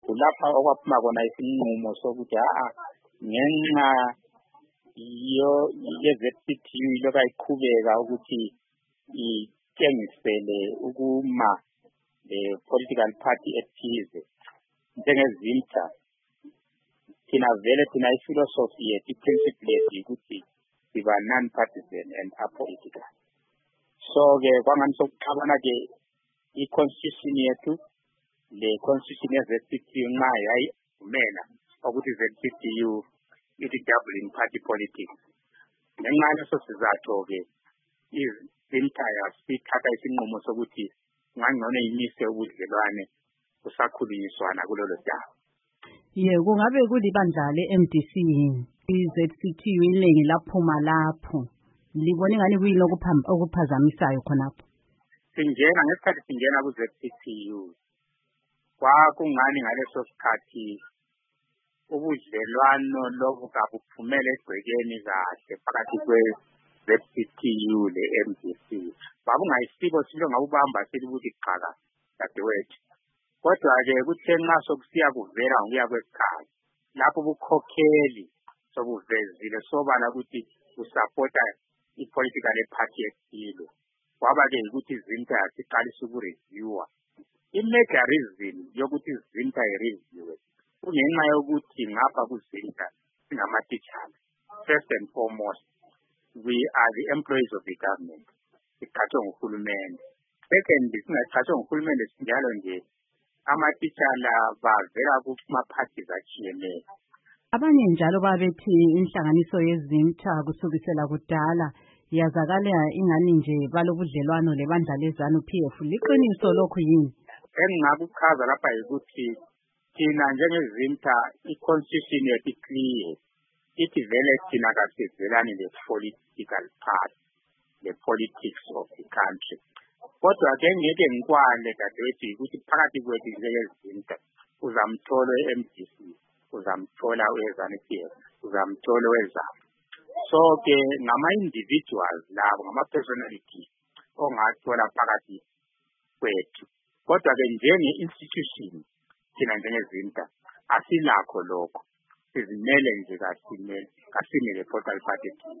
kulapha okwaphuma khona isinqumo sokuthi ngenxa ye-ZCTU lokhu iqhubeka ukuthi itshengisele ukuma le-political party ethize njenge-ZIMTA. Thina iphilosophy yethu, i-principle yethu ukuthi siba non-partisan and apolitical. So-ke kwangani sokuxabana-ke i-constitution yethu le-constitution ye-ZCTU nxa yayivumela ukuthi i-ZCTU iti-doubling party politics. Ngenxa yaleso sizatho-ke iZIMTA yasithatha isinqumo sokuthi ngangcono imise ubudlelwane kusakhulunyiswana kulolo daba. Kungabe kulibandla le-MDC i-ZCTU iningi laphuma lapho libone ngani kuyini okuphazamisayo khonapho? Ngesikhathi singena ku-ZCTU kwakungani ngaleso sikhathi ubudlelwano lobu kabuphumele egcekeni kahle phakathi kwe-ZCTU le-MDC. Babungayisibo silongabubamba silibuthi qhaka dadewethu. Kodwa-ke kuthe nxa sokusiya kuvela ngokuya kwesikhathi lapho ubukhokheli sobuvezile sobala ukuthi usapota i-political party ethile. Kwaba-ke ukuthi iZIMTA yasiqalisa ukureviewa. I-major reason yokuthi iZIMTA ireviewe kungenxa yokuthi ngapha kuZIMTA singamatitshala. First and foremost, we are the employees of the government. Siqhatshwe nguhulumende. Second, singaqhatshwe nguhulumende sinjalo nje amatitshala bavela kuma-parties atshiyeneyo. Abanye njalo babethi inhlanganiso yeZIMTA kusukisela kudala yazakala ingani nje balobudlelwano lebandla leZANU-PF. Liqiniso lokhu yini? Engingakuchaza lapha yikuthi thina njengeZIMTA i-constitution yethu clear. Ithi vele thina kasivelani le-political party, the politics of the country. Kodwa-ke ngeke ngikwale dadewethu ukuthi phakathi kwethu njengeZIMTA uzamthola e-MDC, uzamthola we-ZANU-PF, uzamthola we-ZANU. So-ke ngama-individuals labo, ngama-personality ongathola phakathi kwethu. Kodwa-ke njenge-institution thina njengeZIMTA asilakho lokho. Sizimele nje kasime le-political party.